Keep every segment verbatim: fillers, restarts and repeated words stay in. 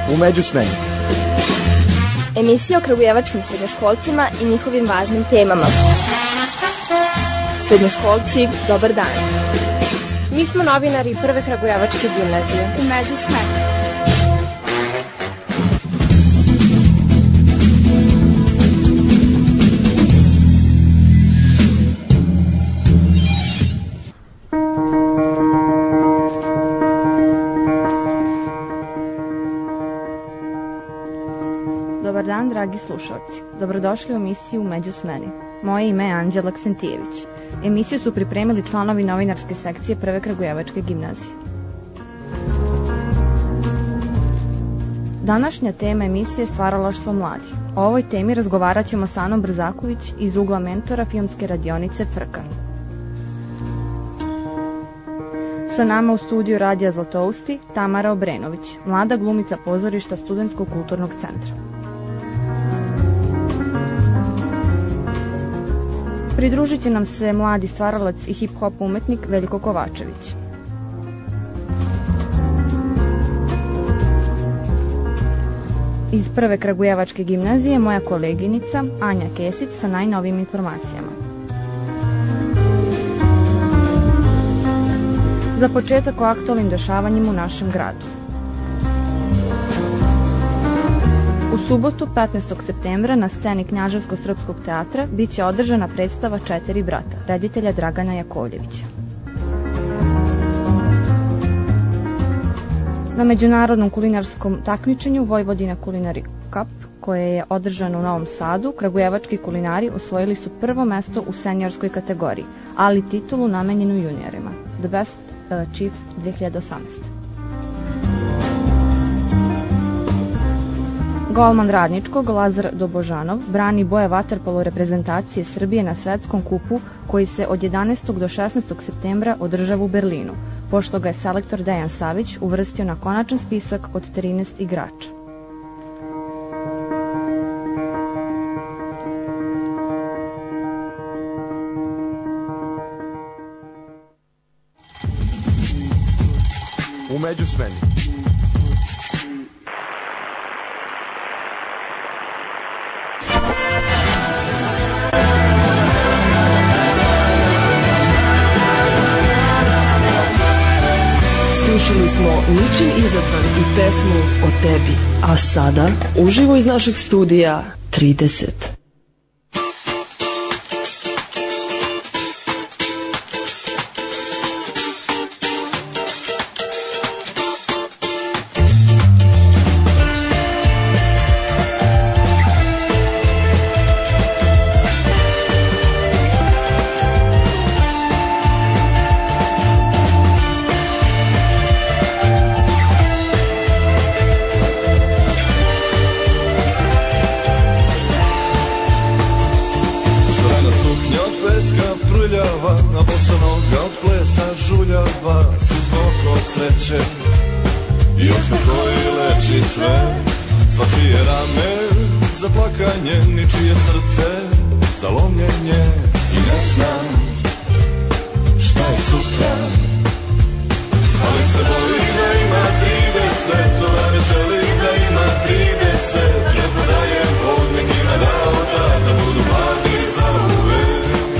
u međusmeni. Emisija o kragujevačkim srednjoškolcima i njihovim važnim temama. Srednjoškolci, dobar dan. Mi smo novinari Prve kragujevačke gimnazije. U međusmeni. Dobar dan, dragi slušalci. Dobrodošli u emisiju Međusmeni. Moje ime je Anđela Ksentijević. Emisiju su pripremili članovi novinarske sekcije Prve kragujevačke gimnazije. Današnja tema emisije je stvaralaštvo mladih. O ovoj temi razgovarat ćemo sa Anom Brzaković iz ugla mentora filmske radionice Frka. Sa nama u studiju Radija Zlatousti Tamara Obrenović, mlada glumica pozorišta Studentskog kulturnog centra. Pridružit će nam se mladi stvaralac i hip-hop umetnik Veljko Kovačević. Iz Prve kragujevačke gimnazije moja koleginica Anja Kesić sa najnovijim informacijama. Za početak o aktualnim dešavanjima u našem gradu. U subotu, petnaestog septembra, na sceni Knjaževsko-srpskog teatra biće održana predstava Četiri brata, reditelja Dragana Jakovljevića. Na međunarodnom kulinarskom takmičenju Vojvodina Culinary Cup, koje je održano u Novom Sadu, kragujevački kulinari osvojili su prvo mesto u seniorskoj kategoriji, ali titulu namenjenu juniorima, The Best Chef dve hiljade osamnaeste. Golman Radničkog, Lazar Dobožanov, brani boje vaterpolo reprezentacije Srbije na svetskom kupu koji se od jedanaestog do šesnaestog septembra održava u Berlinu, pošto ga je selektor Dejan Savić uvrstio na konačan spisak od trinaest igrača. U međusmeni. Slušali smo Ničim izazvan i pesmu O tebi. A sada, uživo iz našeg studija trideset. I osmeh koji leči sve, svačije rame za plakanje, ničije srce za lomljenje. I ne znam šta je sutra, ali se boji da ima trideset, da ne želi da ima trideset. Ne zna da je Bog nekima dao da, da budu mladi za uvek.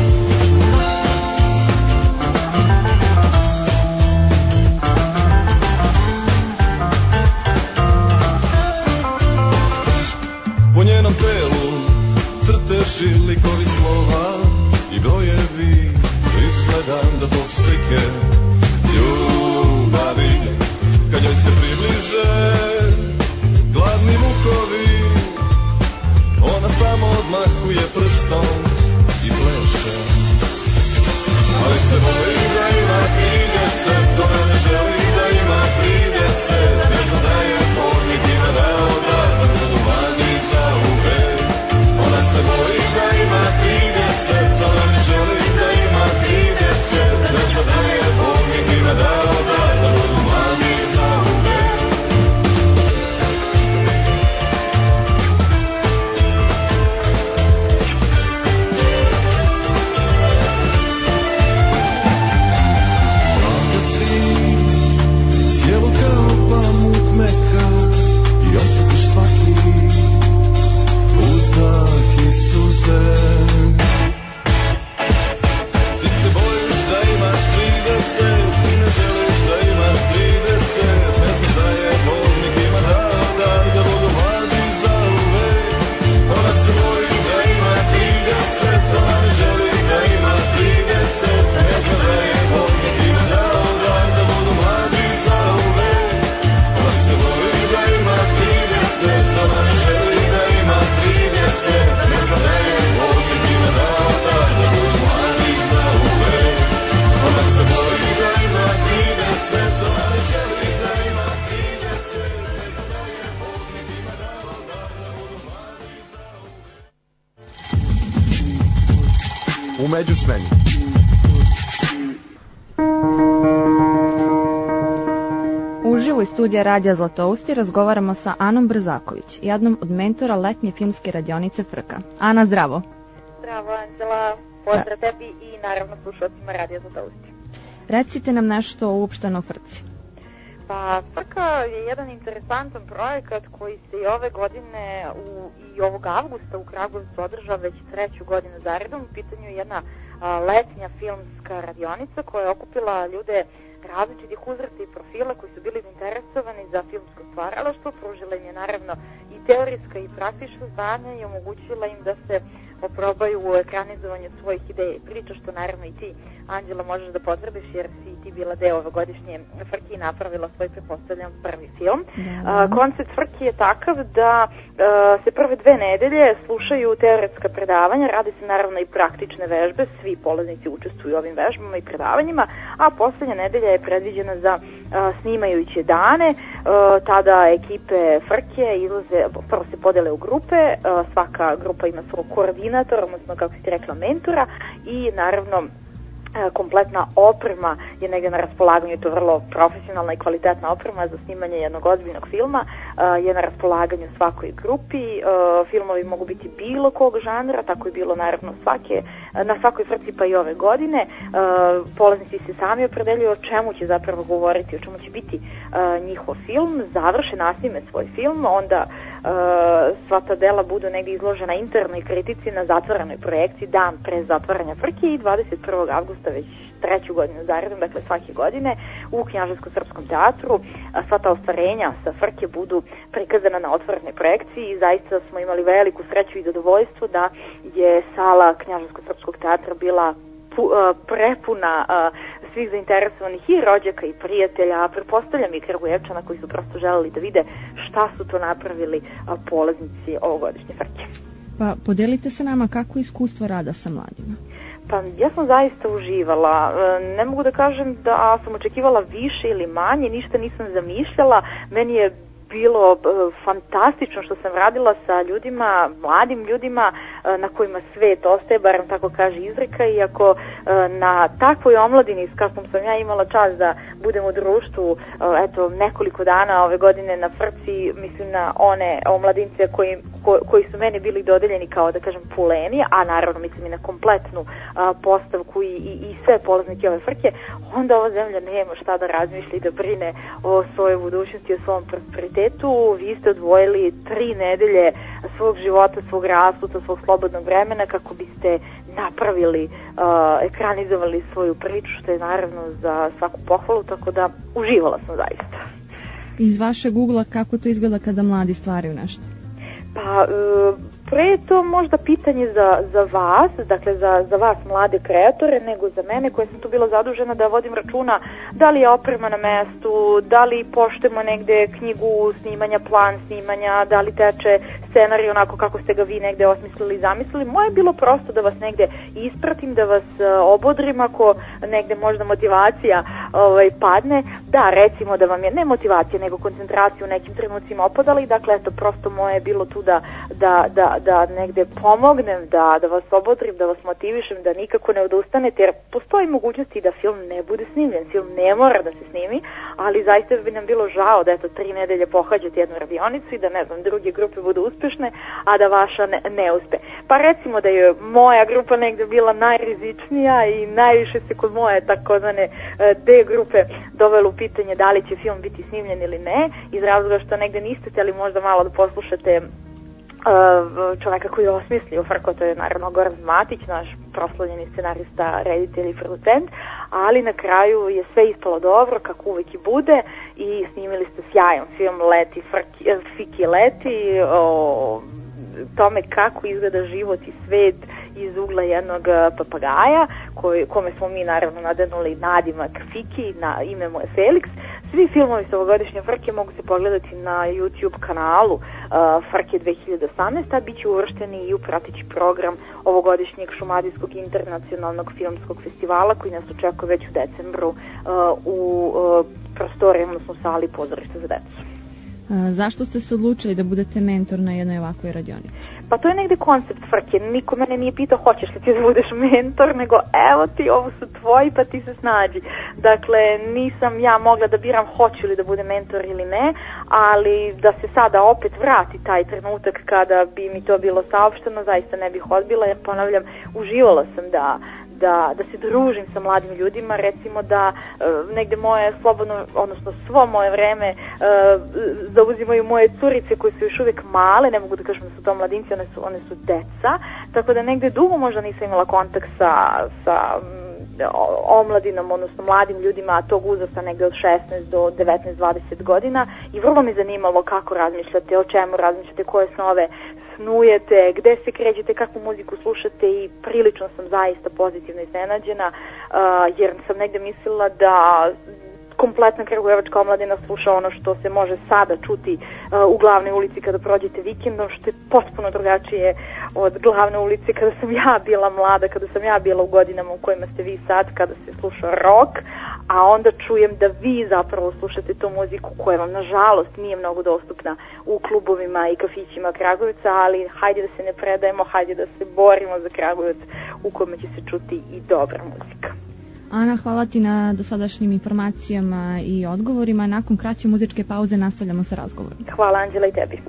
Po njenom telu crteži likovi slova i brojevi, izgledam da to slike ljubavi. u međusmeni. Uživo iz studija Radija Zlatousti razgovaramo sa Anom Brzaković, jednom od mentora letnje filmske radionice Frka. Ana, zdravo. Zdravo, Anđela. Pozdrav tebi i naravno slušalcima Radija Zlatousti. Recite nam nešto uopšteno o Frci. Pa, Frka je jedan interesantan projekat koji se i ove godine u, i ovog avgusta u Kragujevcu održava već treću godinu zaredom. U pitanju je jedna a, letnja filmska radionica koja je okupila ljude različitih uzrasta i profila koji su bili zainteresovani za filmsko stvaralaštvo, pružila im je naravno i teorijska i praktična znanja i omogućila im da se oprobaju u ekranizovanju svojih ideja i priča, što naravno i ti, Anđela, možeš da potvrdiš jer si ti bila deo ovogodišnje Frke i napravila svoj, pretpostavljam, prvi film. Da. A, koncept Frke je takav da a, se prve dve nedelje slušaju teoretska predavanja, radi se naravno i praktične vežbe, svi polaznici učestvuju u ovim vežbama i predavanjima, a poslednja nedelja je predviđena za a, snimajuće dane. A, tada ekipe Frke izlaze, prvo se podele u grupe, a, svaka grupa ima svog koordinatora, odnosno kako si rekla mentora, i naravno kompletna oprema je negde na raspolaganju, to je vrlo profesionalna i kvalitetna oprema za snimanje jednog ozbiljnog filma, je na raspolaganju svakoj grupi. Filmovi mogu biti bilo kog žanra, tako je bilo naravno svake, na svakoj Frci pa i ove godine. Polaznici se sami opredeljuju o čemu će zapravo govoriti, o čemu će biti njihov film, završe, nasnime svoj film, onda sva ta dela budu negdje izložena internoj kritici na zatvorenoj projekciji dan pre zatvaranja Frke i dvadeset prvog avgusta već treću godinu zaredom, dakle svake godine u Knjaževsko-srpskom teatru sva ta ostvarenja sa Frke budu prikazana na otvorenoj projekciji i zaista smo imali veliku sreću i zadovoljstvo da je sala Knjaževsko-srpskog teatra bila prepuna svih zainteresovanih i rođaka i prijatelja, a pretpostavljam i Kragujevčana koji su prosto želeli da vide šta su to napravili polaznici ovogodišnje Frke. Pa podelite se nama kako je iskustvo rada sa mladima. Pa ja sam zaista uživala. Ne mogu da kažem da sam očekivala više ili manje, ništa nisam zamišljala. Meni je bilo uh, fantastično što sam radila sa ljudima, mladim ljudima uh, na kojima svet ostaje, barem tako kaže izreka, iako uh, na takvoj omladini s kakvom sam ja imala čast da budem u društvu uh, eto, nekoliko dana ove godine na Frci, mislim na one omladince koji, ko, koji su meni bili dodeljeni kao, da kažem, puleni, a naravno mislim i na kompletnu uh, postavku i, i, i sve polaznike ove Frke, onda ova zemlja nema šta da razmišlja i da brine o svojoj budućnosti, o svom prosperitetu. Vi ste odvojili tri nedelje svog života, svog raspusta, svog slobodnog vremena kako biste napravili, uh, ekranizovali svoju priču, što je naravno za svaku pohvalu, tako da uživala sam zaista. Iz vašeg ugla kako to izgleda kada mladi stvaraju nešto? Pa, uh, pre je to možda pitanje za, za vas, dakle za, za vas mlade kreatore, nego za mene koja sam tu bila zadužena da vodim računa da li je oprema na mestu, da li poštujemo negde knjigu snimanja, plan snimanja, da li teče scenarij onako kako ste ga vi negde osmislili i zamislili. Moje je bilo prosto da vas negde ispratim, da vas uh, obodrim ako negde možda motivacija ovaj, padne. Da, recimo da vam je ne motivacija, nego koncentracija u nekim trenucima opadala i dakle, eto, prosto moje je bilo tu da, da, da da negde pomognem, da, da vas obodrim, da vas motivišem, da nikako ne odustanete, jer postoji mogućnosti da film ne bude snimljen, film ne mora da se snimi, ali zaista bi nam bilo žao da eto tri nedelje pohađate jednu radionicu i da ne znam, druge grupe budu uspešne, a da vaša ne, ne uspe. Pa recimo da je moja grupa negde bila najrizičnija i najviše se kod moje takozvane D grupe dovelo u pitanje da li će film biti snimljen ili ne, iz razloga što negde niste htjeli možda malo da poslušate čoveka koji je osmislio Frko, to je naravno Goran Matić, naš proslavljeni scenarista, reditelj i producent, ali na kraju je sve ispalo dobro, kako uvek i bude, i snimili ste sjajan film Leti, Frki, Fiki leti, o tome kako izgleda život i svet iz ugla jednog papagaja, koji, kome smo mi naravno nadenuli nadimak Fiki, na ime mu je Felix. Svi filmovi sa ovogodišnje Frke mogu se pogledati na YouTube kanalu uh, Frke dve hiljade osamnaeste, a bit će uvršteni i u prateći program ovogodišnjeg Šumadijskog internacionalnog filmskog festivala koji nas očekuje već u decembru uh, u uh, prostoriji, odnosno sali pozorišta za decu. Zašto ste se odlučili da budete mentor na jednoj ovakvoj radionici? Pa to je negde koncept frke. Niko mene nije pitao hoćeš li ti da budeš mentor, nego evo ti, ovo su tvoji pa ti se snađi. Dakle, nisam ja mogla da biram hoću li da budem mentor ili ne, ali da se sada opet vrati taj trenutak kada bi mi to bilo saopšteno, zaista ne bih odbila, jer ponavljam, uživala sam da Da, da se družim sa mladim ljudima, recimo da e, negde moje slobodno, odnosno svo moje vreme e, zauzimaju moje curice koje su još uvijek male, ne mogu da kažem da su to mladinci, one su, one su deca, tako da negde dugo možda nisam imala kontakt sa, sa omladinom, odnosno mladim ljudima tog uzrasta negde od šesnaest do devetnaest dvadeset godina i vrlo me zanimalo kako razmišljate, o čemu razmišljate, koje snove snujete, gde se krećete, kakvu muziku slušate i prilično sam zaista pozitivno iznenađena uh, jer sam negde mislila da kompletna kragujevačka omladina sluša ono što se može sada čuti uh, u glavnoj ulici kada prođete vikendom, što je potpuno drugačije od glavne ulice kada sam ja bila mlada, kada sam ja bila u godinama u kojima ste vi sad, kada se sluša rock, a onda čujem da vi zapravo slušate tu muziku koja vam nažalost nije mnogo dostupna u klubovima i kafićima Kragujevca, ali hajde da se ne predajemo, hajde da se borimo za Kragujevac u kojima će se čuti i dobra muzika. Ana, hvala ti na dosadašnjim informacijama i odgovorima. Nakon kraće muzičke pauze nastavljamo sa razgovorom. Hvala Anđela i tebi.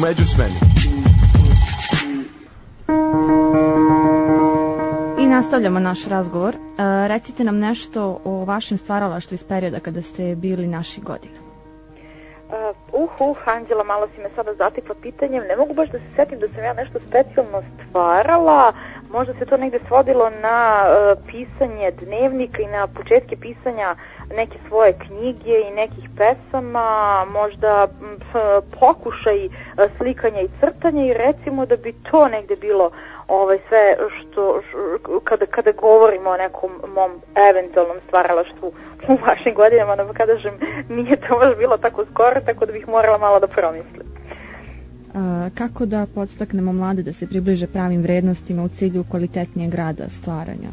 međusmeni. I nastavljamo naš razgovor. E, recite nam nešto o vašem stvaralaštvu iz perioda kada ste bili naših godina. Uh, uh, Anđela, malo si me sada zatikla pitanjem. Ne mogu baš da se setim da sam ja nešto specijalno stvarala. Možda se to negde svodilo na uh, pisanje dnevnika i na početke pisanja neke svoje knjige i nekih pesama, možda uh, pokušaj uh, slikanja i crtanja i recimo da bi to negde bilo ovaj, sve što, što kada, kada govorimo o nekom mom eventualnom stvaralaštvu u vašim godinama, da kada kažem, nije to baš bilo tako skoro, tako da bih morala malo da promislim. Uh, kako da podstaknemo mlade da se približe pravim vrednostima u cilju kvalitetnijeg rada stvaranja?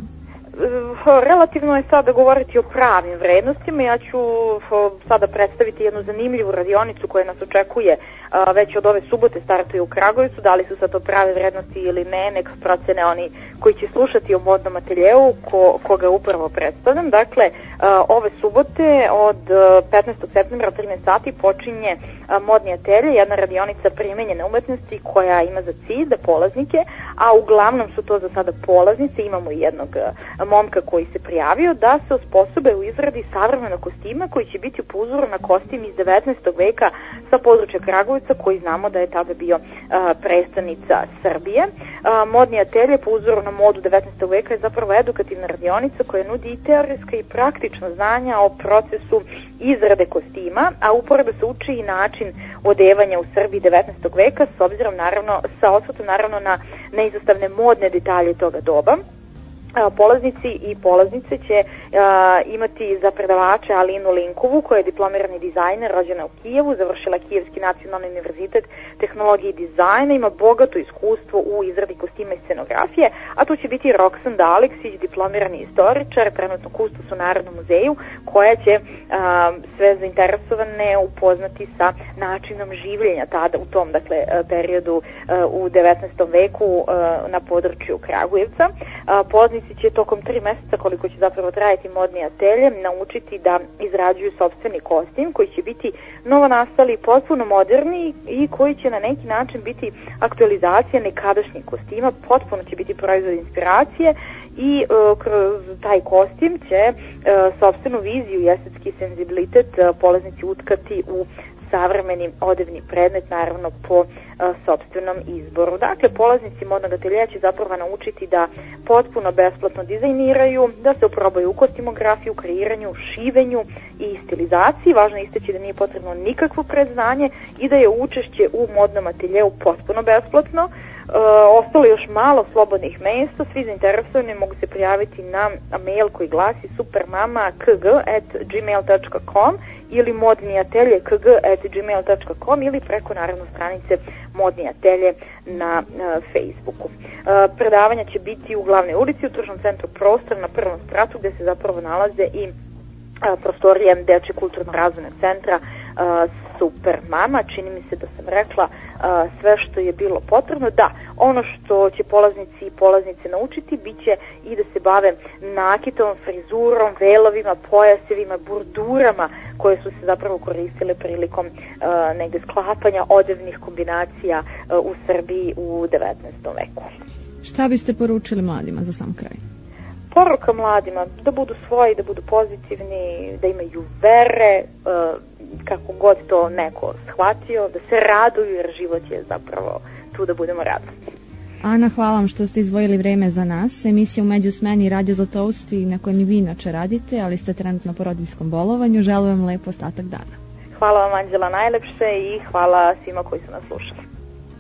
Relativno je sada govoriti o pravim vrednostima. Ja ću sada predstaviti jednu zanimljivu radionicu koja nas očekuje već od ove subote, startuje u Kragujevcu. Da li su sad to prave vrednosti ili ne, nek procene oni koji će slušati o modnom ateljeu ko, koga upravo predstavljam. Dakle, ove subote od petnaestog septembra od trinaest sati počinje modni atelje, jedna radionica primenjene umetnosti koja ima za cilj da polaznike, a uglavnom su to za sada polaznice, imamo i jednog momka koji se prijavio, da se osposobe u izradi savremenog kostima koji će biti po uzoru na kostim iz devetnaestog veka sa područja Kragujevca, koji znamo da je tada bio a, prestonica Srbije. A, modni atelje po uzoru na modu devetnaestog veka je zapravo edukativna radionica koja nudi i teorijska i praktična znanja o procesu izrade kostima, a uporedo se uči i način odevanja u Srbiji devetnaestog veka s obzirom naravno, sa osvrtom naravno na neizostavne modne detalje toga doba. Polaznici i polaznice će a, imati za predavače Alinu Linkovu, koja je diplomirani dizajner, rođena u Kijevu, završila Kijevski nacionalni univerzitet tehnologije i dizajna, ima bogato iskustvo u izradi kostima i scenografije, a tu će biti Roxanda Aleksić, diplomirani istoričar, trenutno kustos u Narodnom muzeju, koja će a, sve zainteresovane upoznati sa načinom življenja tada u tom, dakle, periodu a, u devetnaestom veku a, na području Kragujevca. A, polaznici će tokom tri meseca, koliko će zapravo trajati modni atelje, naučiti da izrađuju sopstveni kostim koji će biti novonastali, potpuno moderni i koji će na neki način biti aktualizacija nekadašnjih kostima, potpuno će biti proizvod inspiracije i uh, kroz taj kostim će uh, sopstvenu viziju i estetski senzibilitet uh, polaznici utkati u savremeni odevni predmet, naravno po a, sopstvenom izboru. Dakle, polaznici modnog ateljeja će zapravo naučiti da potpuno besplatno dizajniraju, da se oprobaju u kostimografiju, kreiranju, šivenju i stilizaciji. Važno je istaći da nije potrebno nikakvo predznanje i da je učešće u modnom ateljeu potpuno besplatno. E, ostalo još malo slobodnih mesta, svi zainteresovani mogu se prijaviti na mail koji glasi supermama k g at gmail dot com ili modni atelje k g at gmail dot com ili preko naravno stranice modni atelje na uh, Facebooku. Uh, predavanja će biti u glavnoj ulici u tržnom centru Prostor na prvom spratu gde se zapravo nalaze i uh, prostorije Dečje kulturno-razvojnog centra uh, Super Mama. Čini mi se da sam rekla uh, sve što je bilo potrebno. Da, ono što će polaznici i polaznice naučiti biće i da se bave nakitom, frizurom, velovima, pojasevima, burdurama koje su se zapravo koristile prilikom uh, negde sklapanja odevnih kombinacija uh, u Srbiji u devetnaestom veku. Šta biste poručili mladima za sam kraj? Poruka mladima da budu svoji, da budu pozitivni, da imaju vere, uh, kako god to neko shvatio, da se raduju jer život je zapravo tu da budemo radosni. Ana, hvala vam što ste izdvojili vreme za nas. Emisija u Međusmeni Radio Zlatousti na kojem i vi inače radite, ali ste trenutno po rodiljskom bolovanju. Želim vam lep ostatak dana. Hvala vam, Anđela, najlepše i hvala svima koji su nas slušali.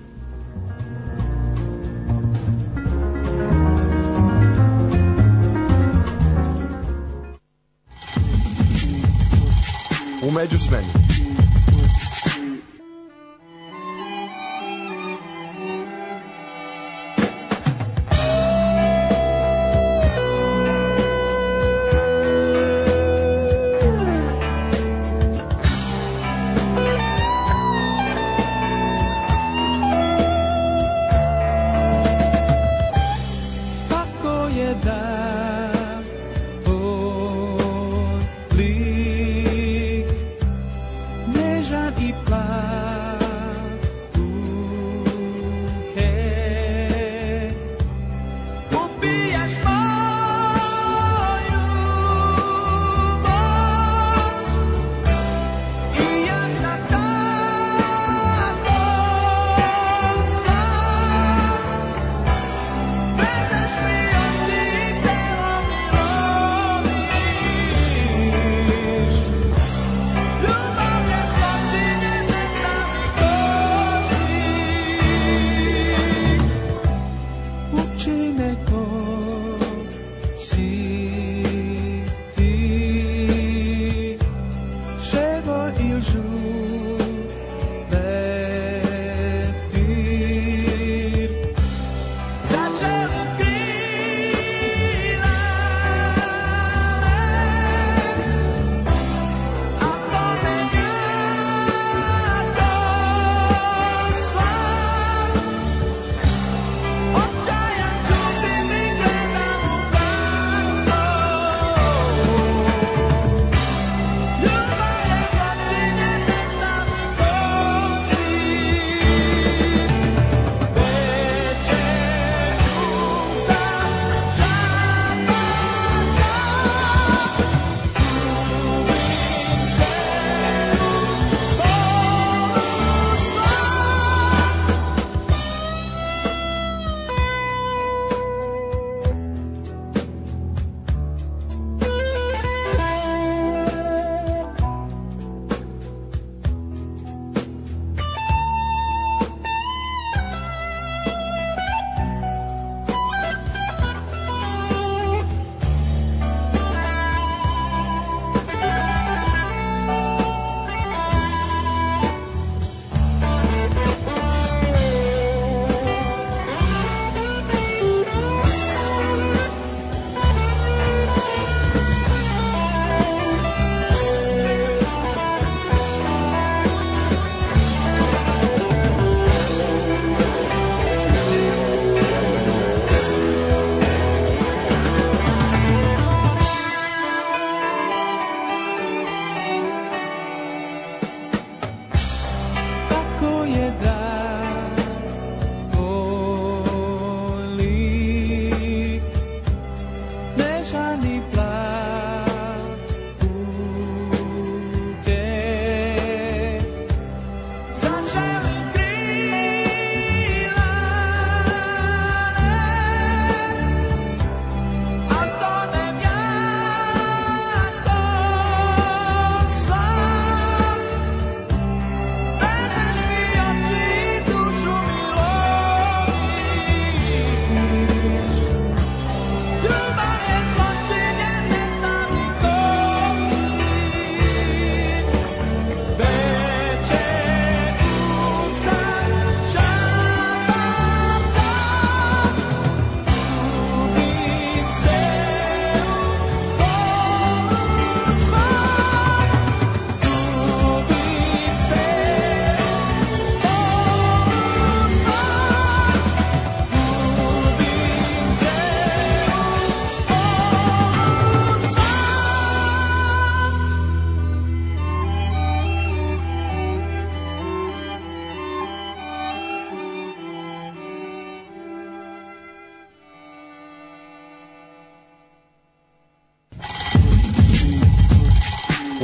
U Međusmeni.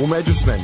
U međusmeni.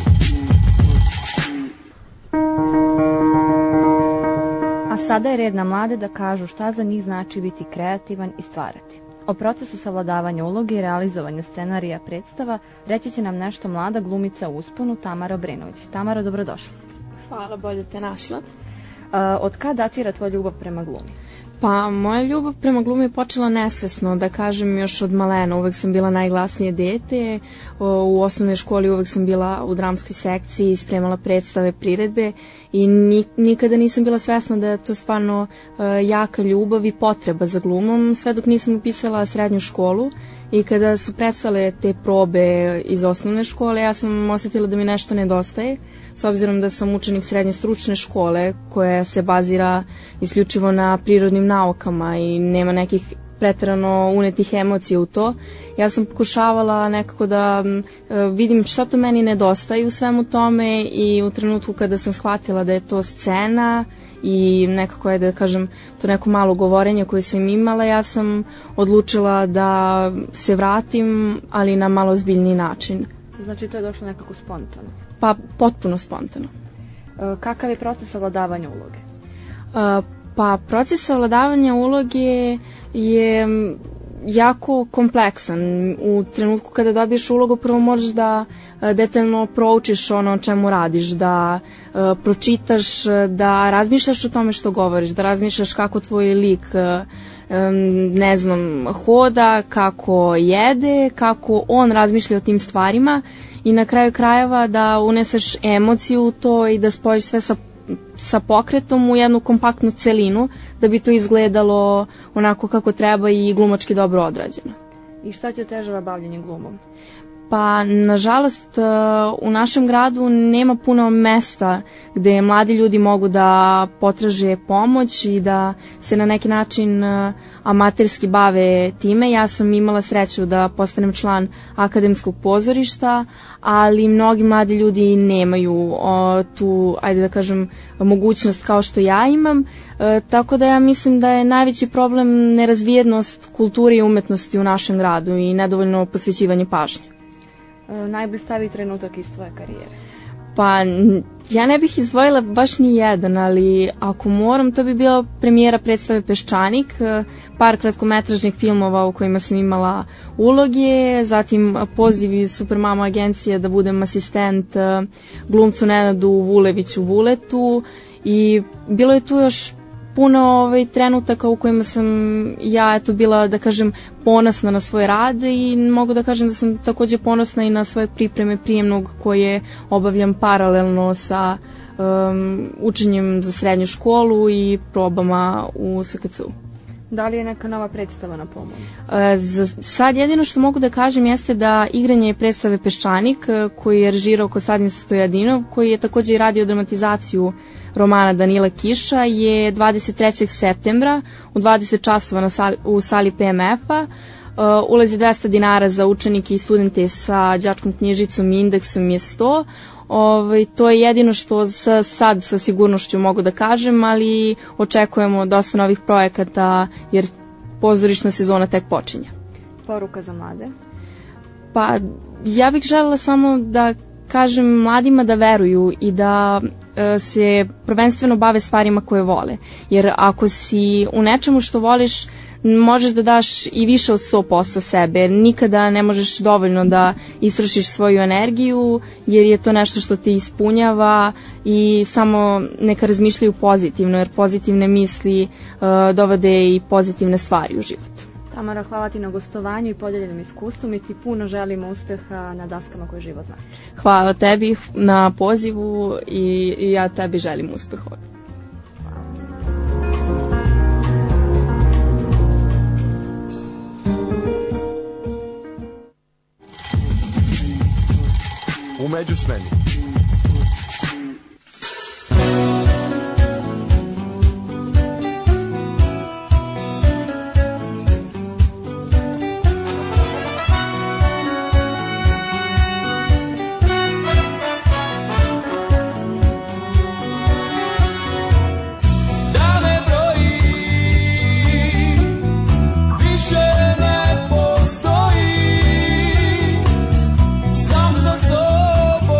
A sada je red na mlade da kažu šta za njih znači biti kreativan i stvarati. O procesu savladavanja uloge i realizovanja scenarija predstava reći će nam nešto mlada glumica u usponu Tamara Obrenović. Tamara, dobrodošla. Hvala, bolje te našla. Uh, od kad datira tvoja ljubav prema glumi? Pa, moja ljubav prema glumi je počela nesvesno, da kažem, još od malena. Uvek sam bila najglasnije dete, u osnovnoj školi uvek sam bila u dramskoj sekciji, spremala predstave, priredbe i nikada nisam bila svesna da je to stvarno jaka ljubav i potreba za glumom, sve dok nisam upisala srednju školu. I kada su prestale te probe iz osnovne škole, ja sam osetila da mi nešto nedostaje, s obzirom da sam učenik srednje stručne škole koja se bazira isključivo na prirodnim naukama i nema nekih preterano unetih emocija u to. Ja sam pokušavala nekako da vidim šta to meni nedostaje u svemu tome i u trenutku kada sam shvatila da je to scena i nekako je, da kažem, to neko malo govorenje koje sam imala, ja sam odlučila da se vratim, ali na malo zbiljniji način. Znači to je došlo nekako spontano? Pa, potpuno spontano. E, kakav je proces savladavanja uloge? E, pa, proces savladavanja uloge je jako kompleksan. U trenutku kada dobiješ ulogu, prvo moraš da detaljno proučiš ono o čemu radiš, da uh, pročitaš, da razmišljaš o tome što govoriš, da razmišljaš kako tvoj lik uh, ne znam, hoda, kako jede, kako on razmišlja o tim stvarima i na kraju krajeva da uneseš emociju u to i da spojiš sve sa sa pokretom u jednu kompaktnu celinu da bi to izgledalo onako kako treba i glumački dobro odrađeno. I šta ti otežava bavljenje glumom? Pa, nažalost, u našem gradu nema puno mesta gde mladi ljudi mogu da potraže pomoć i da se na neki način amaterski bave time. Ja sam imala sreću da postanem član akademskog pozorišta, ali mnogi mladi ljudi nemaju o, tu, ajde da kažem, mogućnost kao što ja imam. E, tako da ja mislim da je najveći problem nerazvijenost kulture i umetnosti u našem gradu i nedovoljno posvećivanje pažnje. Najblistaviji trenutak iz tvoje karijere? Pa, ja ne bih izdvojila baš ni jedan, ali ako moram, to bi bila premijera predstave Peščanik, par kratkometražnih filmova u kojima sam imala uloge, zatim poziv iz Supermama agencije da budem asistent glumcu Nenadu Vuleviću Vuletu i bilo je tu još puno ovaj, trenutaka u kojima sam ja eto bila, da kažem, ponosna na svoj rad i mogu da kažem da sam takođe ponosna i na svoje pripreme prijemnog koje obavljam paralelno sa um, učenjem za srednju školu i probama u S K C U. Da li je neka nova predstava na pomoć? Za sad jedino što mogu da kažem jeste da igranje predstave Peščanik koji je režirao Kostadin Stojadinov, koji je takođe i radio dramatizaciju romana Danila Kiša, je dvadeset trećeg septembra u dvadeset časova na sali, u sali P M F-a. Uh, ulazi dvesta dinara za učenike i studente sa đačkom knjižicom i indeksom je sto. Ovaj, to je jedino što sa, sad sa sigurnošću mogu da kažem, ali očekujemo dosta novih projekata jer pozorišna sezona tek počinje. Poruka za mlade? Pa ja bih želela samo da kažem mladima da veruju i da e, se prvenstveno bave stvarima koje vole. Jer ako si u nečemu što voliš, možeš da daš i više od sto posto sebe. Nikada ne možeš dovoljno da istrošiš svoju energiju, jer je to nešto što te ispunjava i samo neka razmišljaju pozitivno, jer pozitivne misli e, dovode i pozitivne stvari u život. Tamara, hvala ti na gostovanju i podeljenom iskustvu. Mi ti puno želimo uspeha na daskama koje život znači. Hvala tebi na pozivu i, i ja tebi želim uspeh ovdje. U međusmeni. Sam sa sobom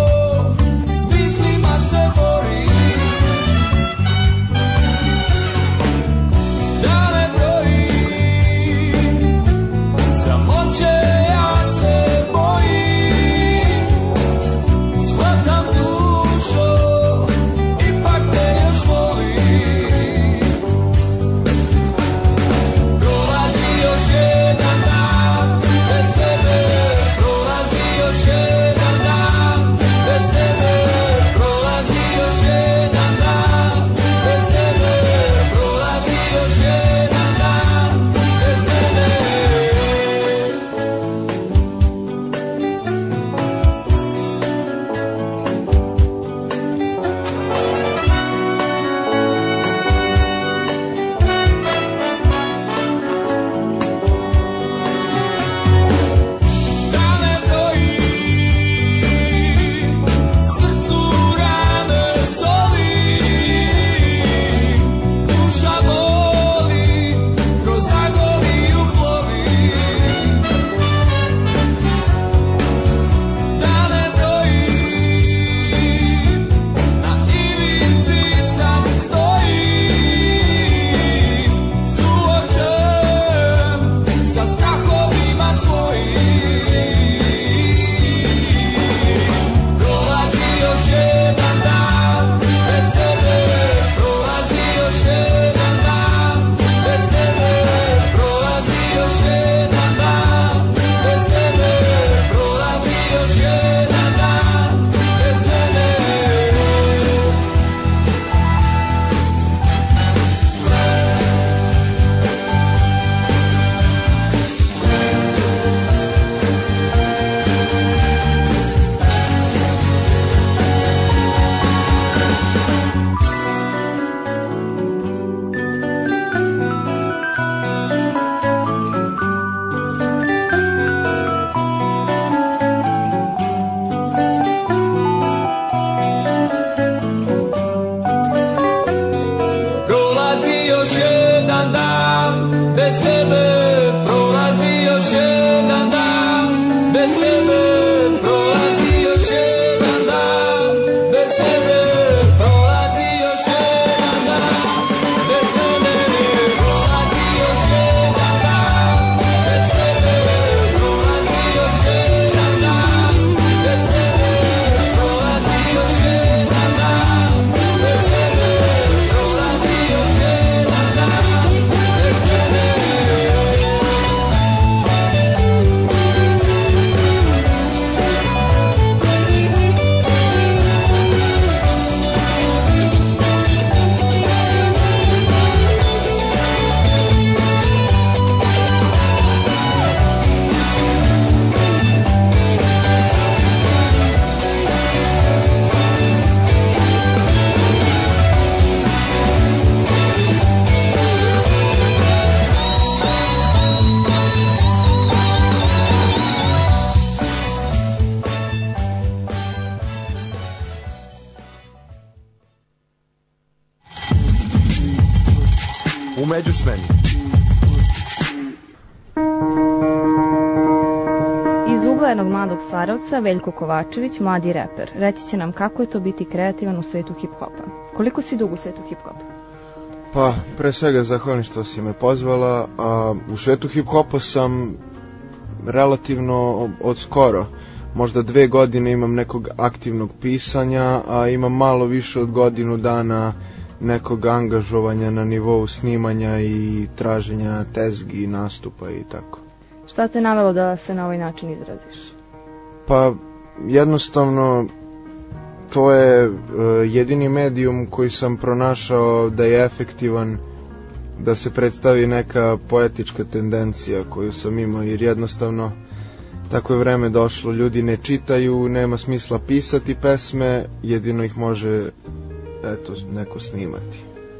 Međusmeni. Iz ugla jednog mladog stvaravca, Veljko Kovačević, mladi reper, reći će nam kako je to biti kreativan u svetu hip-hopa. Koliko si dug u svetu hip-hopa? Pa, pre svega zahvalim što si me pozvala. A, u svetu hip-hopa sam relativno od skoro. Možda dve godine imam nekog aktivnog pisanja, a imam malo više od godinu dana nekog angažovanja na nivou snimanja i traženja tezgi, nastupa i tako. Šta te navelo da se na ovaj način izraziš? Pa jednostavno to je uh, jedini medijum koji sam pronašao da je efektivan da se predstavi neka poetička tendencija koju sam imao, jer jednostavno tako je vreme došlo, ljudi ne čitaju, nema smisla pisati pesme, jedino ih može eto, neko snimati.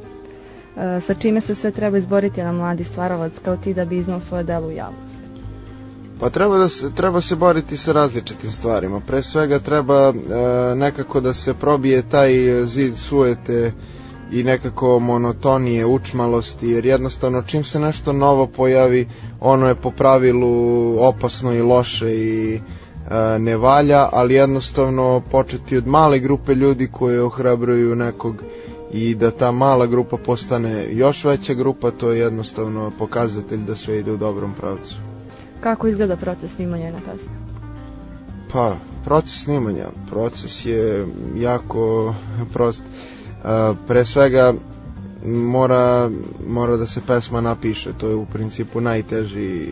E, sa čime se sve treba izboriti jedan mladi stvaralac kao ti da bi iznao svoje delo u javnost? Pa treba, da se, treba se boriti sa različitim stvarima. Pre svega treba e, nekako da se probije taj zid sujete i nekako monotonije, učmalosti, jer jednostavno čim se nešto novo pojavi, ono je po pravilu opasno i loše i e, ne valja, ali jednostavno početi od male grupe ljudi koje ohrabruju nekog i da ta mala grupa postane još veća grupa, to je jednostavno pokazatelj da sve ide u dobrom pravcu. Kako izgleda proces snimanja jedne pesme? Pa, proces snimanja, proces je jako prost. Uh, pre svega mora, mora da se pesma napiše, to je u principu najteži,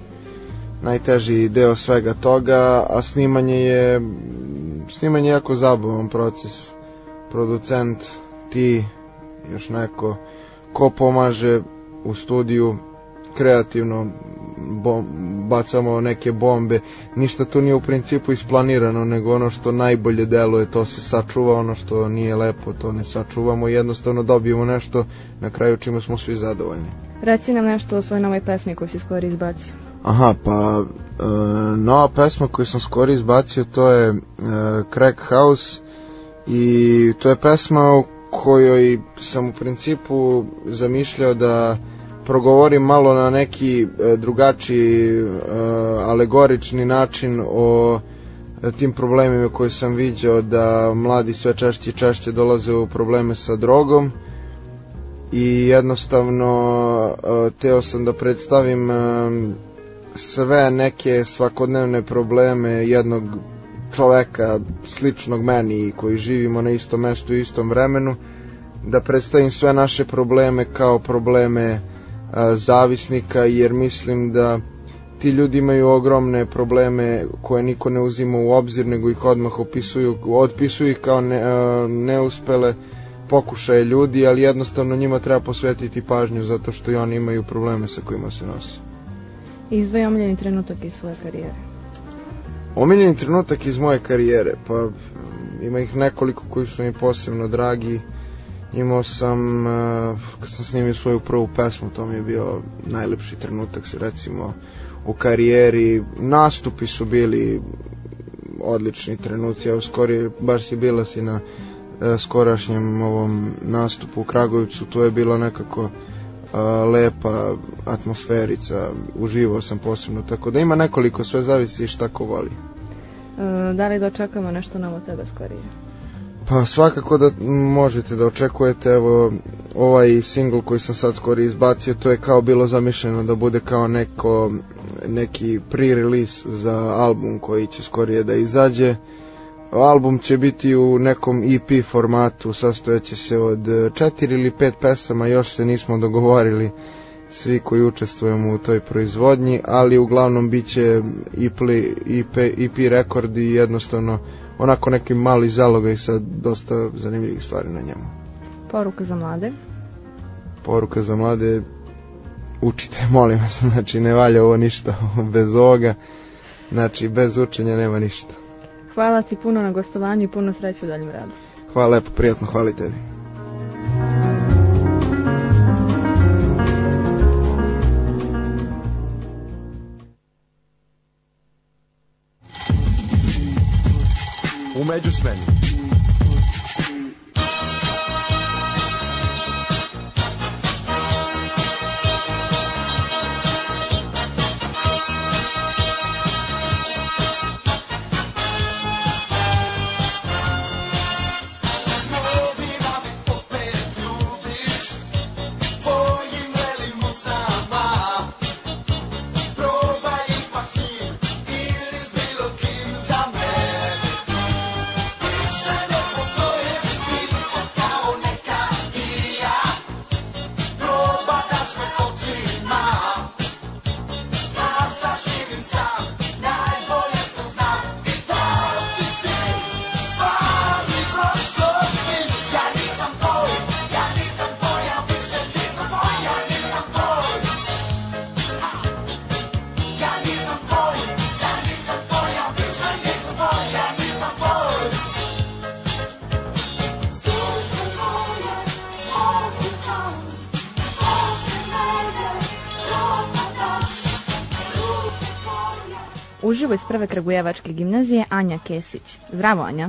najteži deo svega toga, a snimanje je, snimanje je jako zabavan proces. Producent, ti, još neko, ko pomaže u studiju, kreativno bom, bacamo neke bombe, ništa tu nije u principu isplanirano, nego ono što najbolje deluje to se sačuva, ono što nije lepo to ne sačuvamo, jednostavno dobijemo nešto na kraju čime smo svi zadovoljni. Reci nam nešto o svojoj novoj pesmi koju si skoro izbacio. Aha, pa e, nova pesma koju sam skoro izbacio to je e, Crack House i to je pesma u kojoj sam u principu zamišljao da progovorim malo na neki e, drugačiji e, alegorični način o e, tim problemima koje sam viđao, da mladi sve češće i češće dolaze u probleme sa drogom i jednostavno e, teo sam da predstavim e, sve neke svakodnevne probleme jednog čoveka sličnog meni koji živimo na istom mestu i istom vremenu, da predstavim sve naše probleme kao probleme a, zavisnika, jer mislim da ti ljudi imaju ogromne probleme koje niko ne uzima u obzir, nego ih odmah opisuju, otpisuju ih kao ne, a, neuspele pokušaje ljudi, ali jednostavno njima treba posvetiti pažnju zato što i oni imaju probleme sa kojima se nose. Izdvoji omiljeni trenutak iz svoje karijere. Omiljeni trenutak iz moje karijere, pa ima ih nekoliko koji su mi posebno dragi. Imao sam, kad sam snimio svoju prvu pesmu, to mi je bio najlepši trenutak, recimo, u karijeri. Nastupi su bili odlični trenuci, evo skoro, baš si bila si na skorašnjem ovom nastupu u Kragujevcu, to je bilo nekako a, lepa atmosferica, uživao sam posebno, tako da ima nekoliko, sve zavisi šta ko voli. E, da li da očekamo nešto novo tebe skorije? Pa svakako da možete da očekujete, evo ovaj singl koji sam sad skoro izbacio, to je kao bilo zamišljeno da bude kao neko, neki pre-release za album koji će skorije da izađe. Album će biti u nekom E P formatu, sastojaće se od četiri ili pet pesama, još se nismo dogovorili svi koji učestvujemo u toj proizvodnji, ali uglavnom bit će E P rekord i jednostavno onako neki mali zalogaj sa dosta zanimljivih stvari na njemu. Poruka za mlade? Poruka za mlade, učite, molim vas, znači ne valja ovo ništa bez ovoga, znači bez učenja nema ništa. Hvala ti puno na gostovanju i puno sreće u daljem radu. Hvala lepo, prijatno, hvala i tebi. U međusmeni. Uživo iz Prve Kragujevačke gimnazije Anja Kesić. Zdravo, Anja.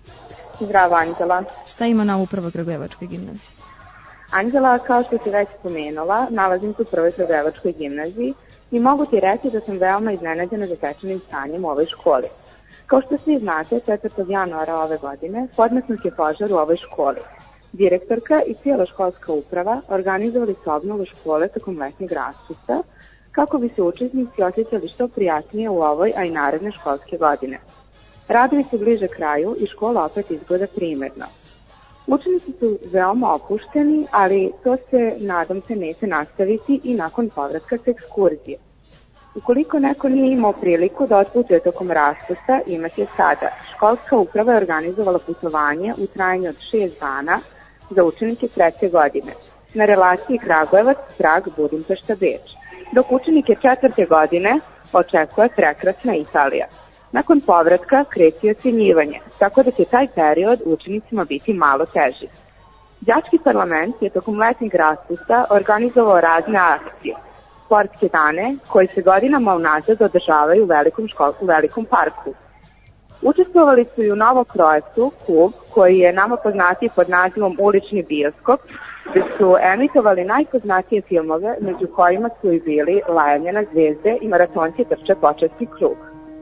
Zdravo, Anđela. Šta ima na ovu Prvoj Kragujevačkoj gimnaziji? Anđela, kao što si već spomenula, nalazim se u Prvoj Kragujevačkoj gimnaziji i mogu ti reći da sam veoma iznenađena zatečenim stanjem u ovoj školi. Kao što svi znate, četvrtog januara ove godine podmetnut je požar u ovoj školi. Direktorka i cijela školska uprava organizovali su obnovu škole tokom letnjeg raspusta, kako bi se učesnici osjećali što prijatnije u ovoj, a i naredne školske godine. Radovi se bliže kraju i škola opet izgleda primerno. Učenici su veoma opušteni, ali to se, nadam se, neće nastaviti i nakon povratka s ekskurzije. Ukoliko neko nije imao priliku da otputuje tokom raspusta, imaće sada. Školska uprava je organizovala putovanje u trajanju od šest dana za učenike treće godine na relaciji Kragujevac, Prag, Budimpešta, Beč, dok učenike četvrte godine očekuje prekrasna Italija. Nakon povratka kreće ocjenjivanje, tako da će taj period učenicima biti malo teži. Đački parlament je tokom letnjeg raspusta organizovao razne akcije, sportske dane koji se godinama unazad održavaju u velikom, škol, u velikom parku. Učestvovali su i u novom projektu Klub, koji je nama poznatiji pod nazivom Ulični bioskop, gde su emitovali najpoznatije filmove, među kojima su i bili Lajanje zvezde i Maratonci trče početni krug.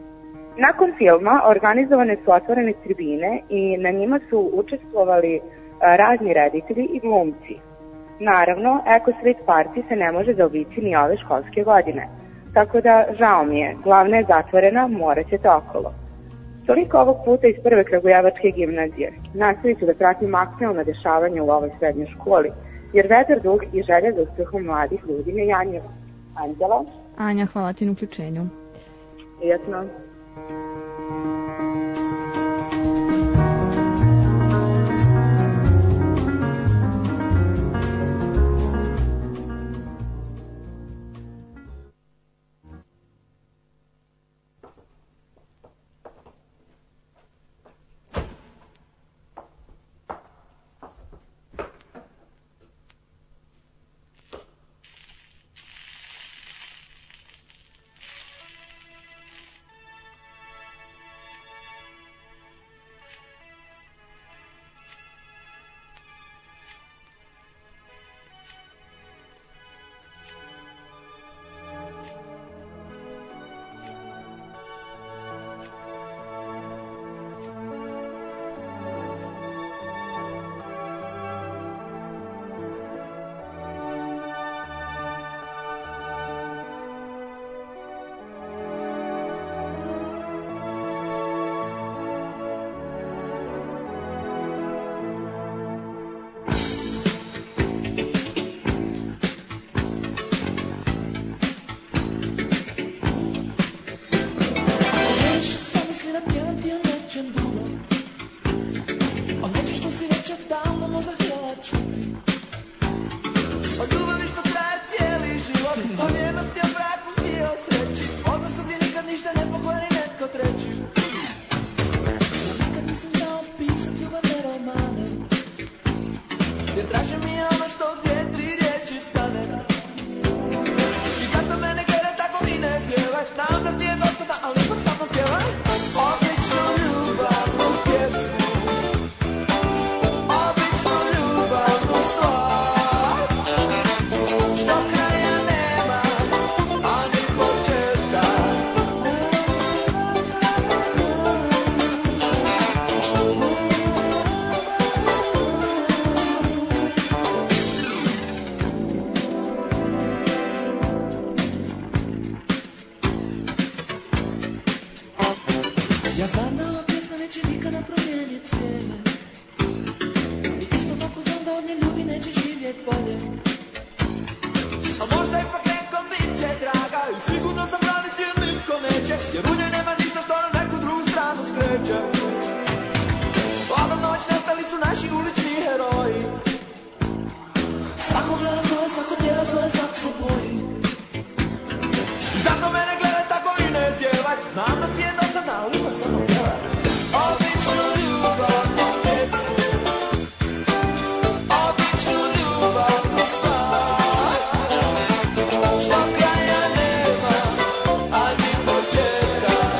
Nakon filma organizovane su otvorene tribine i na njima su učestvovali razni reditelji i glumci. Naravno, Eko Street Party se ne može zaobići ni ove školske godine. tako da žao mi je, glavna je zatvorena, morat ćete okolo. Toliko ovog puta iz prve Kragujevačke gimnazije. Nastavit ću da pratim aktualna dešavanja u ovoj srednjoj školi, jer vetar dug i želja za uspehom mladih ljudi ne janjeva. Anđela? Anja, hvala ti na uključenju. Jasno. Što kraja nema, a ni početka.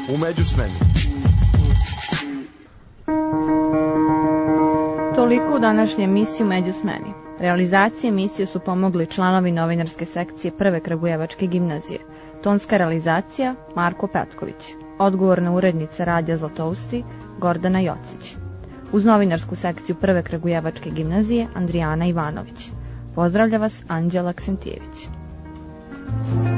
U međusmeni. Toliko u današnjoj emisiji u Međusmeni. Realizacije emisije su pomogli članovi novinarske sekcije Prve Kragujevačke gimnazije. Tonska realizacija Marko Petković. Odgovorna urednica Radija Zlatousti Gordana Jocić. Uz novinarsku sekciju Prve Kragujevačke gimnazije Andrijana Ivanović. Pozdravlja vas Anđela Ksentijević.